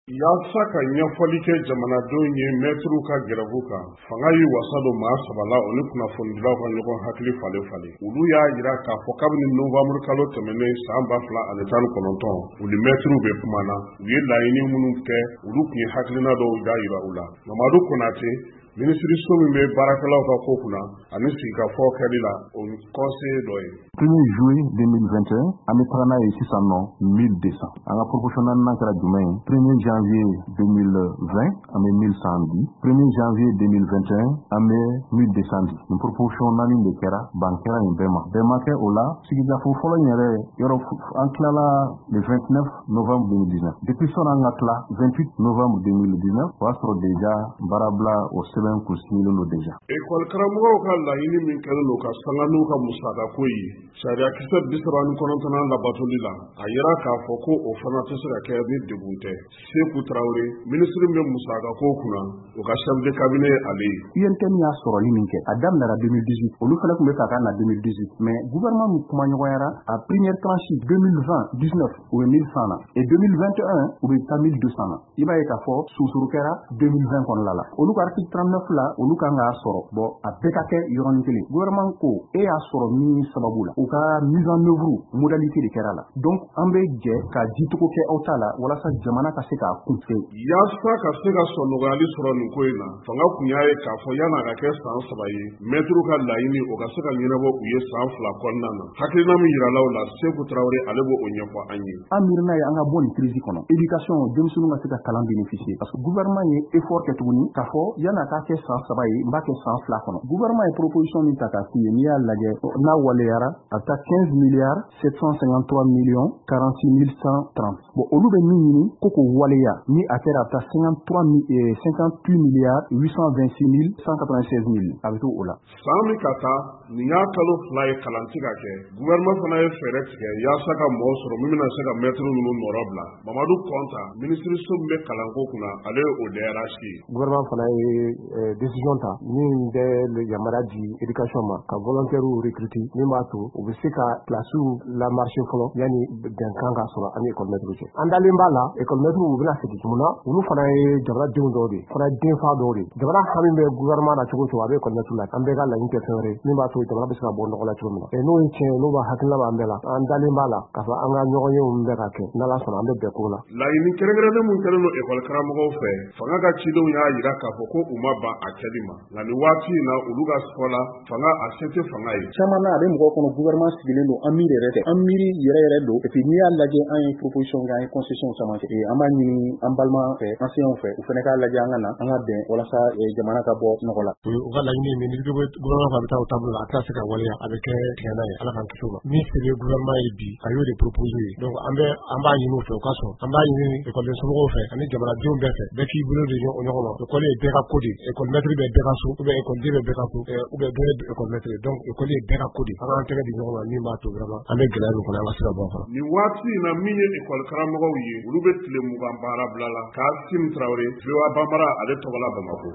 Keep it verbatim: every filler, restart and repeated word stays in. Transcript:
Yaasa ka ɲɛfɔli kɛ jamanadenw ye mɛtiriw ka gɛrɛvu kan, fanga yi wasa don maa saba la o ni kunnafonidilaw ka ɲɔgɔn hakili falen falen. Olu y'a jira k'a fɔ kabini novembre kalo tɛmɛnen san ba fila ani tan ni kɔnɔntɔn u ni mɛtiriw bɛ kuma na, u ye laɲini minnu kɛ olu tun ye hakilina dɔw da yira u la. Mamadu Konate minisiriso min bɛ baarakɛlaw ka ko kunna ani sigikafɔ kɛli la o conseil dɔ ye. premier juillet deux mille vingt et un an bɛ taga n'a ye sisan nɔ mille deux cents an ka proportion naaninan kɛra jumɛn ye premier janvier deux mille vingt an bɛ mille cent di premier janvier deux mille vingt et un an bɛ mille deux cents di nin proportion naani de kɛra ban kɛra nin bɛɛ ma bɛɛ ma kɛ o la sigikafɔ fɔlɔ in yɛrɛ yɔrɔ an tilala le vingt-neuf novembre deux mille dix-neuf depuis sɔn an ka tila vingt-huit novembre deux mille dix-neuf o y'a sɔrɔ déjà baarabila o sɛbɛn kun sigilen don déjà. École karamɔgɔw ka laɲini min kɛlen don ka sanga n'u ka musakako ye sariya kisɛ bi saba ni kɔnɔntɔnnan labatoli la a yira k'a fɔ ko o fana tɛ se ka kɛ ni degun tɛ. Seku Tarawele minisiri bɛ musakako kunna o ka chef de cabinet ale ye. U N T M y'a sɔrɔli min kɛ a daminɛra deux mille dix-huit olu fana tun bɛ fɛ ka na deux mille dix-huit mais gouvernement min kuma ɲɔgɔnyara a première tranche deux mille vingt dix-neuf u bɛ mille cent na et deux mille vingt et un u bɛ taa mille deux cents na i b'a ye k'a fɔ susuru kɛra deux mille vingt kɔnɔna la olu ka article trente-neuf la olu kan k'a sɔrɔ bon a bɛɛ ka kɛ yɔrɔnin kelen gouvernement ko e y'a sɔrɔ min sababu la u ka mise en œuvre modalité de kɛra la donc an bɛ jɛ ka jicogo kɛ aw ta la walasa jamana ka se k'a kun fɛ. Yaasa ka se ka sɔn nɔgɔyali sɔrɔ nin ko in na fanga kun y'a ye k'a fɔ yan'a ka kɛ san saba ye mɛtiriw ka laɲini o ka se ka ɲɛnabɔ u ye san fila kɔnɔna na hakilina min yiralaw la Seku Tarawele ale b'o ɲɛfɔ an ye. An miirina ye an ka bɔ nin crise kɔnɔ éducation denmisɛnninw ka se ka kalan bénéficier parce que gouvernement ye effort kɛ tuguni k'a fɔ yan'a ka kɛ san saba ye n b'a kɛ san fila kɔnɔ gouvernement ye proposition min ta k'a f'i ye n'i y'a lajɛ n'a waleyara a bɛ taa quinze milliards sept cent cinquante-trois millions quarante-six mille cent trente bon olu bɛ min ɲini ko k'o waleya ni a kɛra a bɛ taa cinquante-huit milliards huit cent vingt-six mille cent quatre-vingt-seize mille a bɛ to o la. San min ka taa nin y'a kalo fila ye kalanti ka kɛ gouvernement fana ye fɛɛrɛ tigɛ yaasa ka mɔgɔw sɔrɔ min bɛna se ka mɛtiri ninnu nɔrɔ bila. Mamadu Kɔnta minisiriso min bɛ kalanko kunna ale ye o D R H ye. Gouvernement fana ye décision ta min bɛ yamaruya di éducation ma ka volontaire recruter min b'a to u bɛ se ka classe la marché fɔlɔ yanni bɛnkan ka sɔrɔ ani école maître cɛ. An dalen b'a la école maître u bɛna segin tuguni na olu fana ye jamanadenw dɔw de fana ye denfa dɔw de jamana hami bɛ gouvernement na cogo o cogo a bɛ école maître la an bɛɛ ka laɲini tɛ fɛn wɛrɛ min b'a to jamana bɛ se ka bɔ nɔgɔ la cogo min na et n'o ye tiɲɛ n'o b'a hakilina b'an bɛɛ la an dalen b'a la k'a fɔ an ka ɲɔgɔn ye min bɛ ka kɛ n'Ala sɔnna an bɛ bɛn ko la. Laɲini kɛrɛnkɛrɛnnen mun kɛlen don école karamɔgɔw fɛ fanga ka cidenw y'a jira k'a fɔ ko u ma ban a kɛli ma nka nin waati in na olu ka fɔ la fanga a se tɛ fanga ye. Caman na a bɛ mɔgɔw kɔnɔ gouvernement sigilen don an miiri yɛrɛ tɛ an miiri yɛrɛ yɛrɛ don et puis n'i y'a lajɛ an ye proposition kɛ an ye concession caman kɛ an b'a ɲini an balima anciens fɛ u fana k'a lajɛ an ka na an ka bɛn walasa jamana ka bɔ nɔgɔ la. U ka laɲini min ni gouvernement bɛ taa o taabolo la a tɛ se ka waleya a bɛ kɛ tigɛna ye Ala k'an kisi o ma min se bɛ gouvernement ye bi a y'o de proposer donc an bɛ an b'a ɲini u fɛ o ka sɔn an b'a ɲini école somɔgɔw fɛ ani jamanadenw bɛɛ fɛ bɛɛ k'i bolo de ɲɔgɔn ma école ye bɛɛ ka ko de école maître bɛ bɛɛ ka so ou bien école den bɛ bɛɛ ka so ou bien dɔ ye école maître donc école ye bɛɛ ka ko de an k'an tɛgɛ di ɲɔgɔn ma min b'a to vraiment an bɛ gɛlɛya min kɔnɔ an ka se ka bɔ a kɔnɔ. Nin waati in na min ye école karamɔgɔw ye olu bɛ tile mugan baara bila la Kasim Tarawele V O A Banbara ale tɔgɔ la Bamakɔ.